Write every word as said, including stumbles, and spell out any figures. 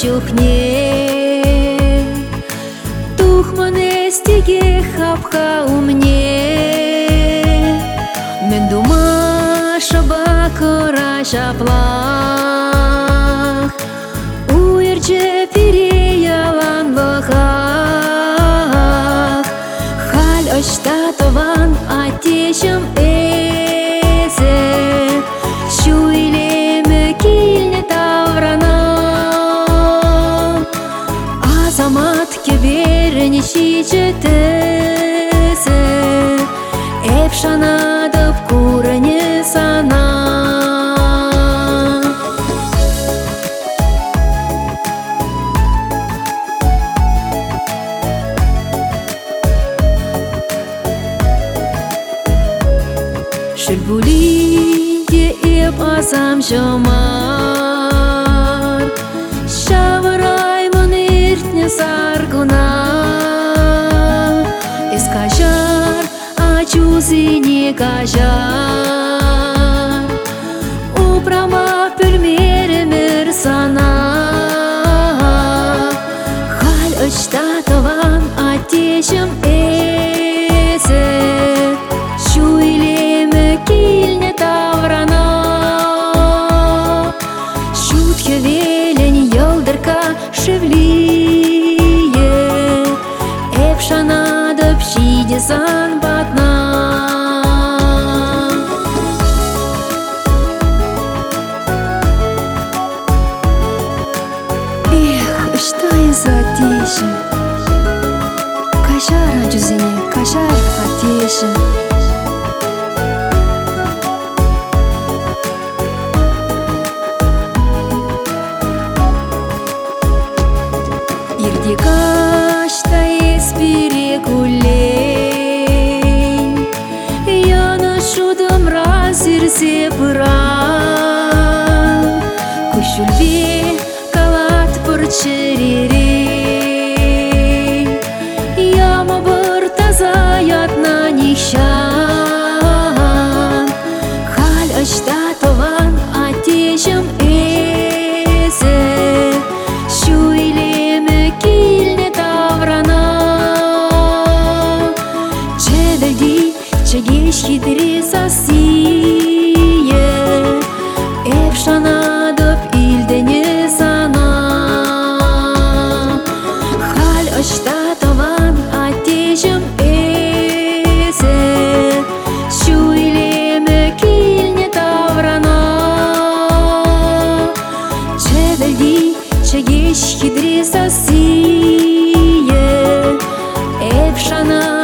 чухне, тухмане стиге хапха умне. Мен дума шаба кора шаплах, уерже переялан бахах. Халь оштатован атешем эзе, шуйлеме килне таврана. Азамат кеберни шичетезе, эпшанадып курне сана. Шельбулинде эп азам жомар, шаварай мониртне саргуна. Эскажар, ачузи не кажар, упрама пülмеремер сана. Халь очтатован атешем эзе, шуйлеме килне таврана. Шутке велень йылдырка шевлие, эпшанадып шидесан батна. Эх, что из атеши, кажар ачузине, кажар атеши. Ирдикашта еспире кулей, яна шудам разирсе пыра. Кушульбе калат пырчерере, яма бір таза ятна нихшан. Халь очтатован атешем эзе, шуйлеме килне таврана. Чедерди чегеш хидре сасие, эпшанадып илдене сана. Халь очтатован атешем эзе, шуйлеме килне таврана. Чедерди чегеш хидре сасие, эпшана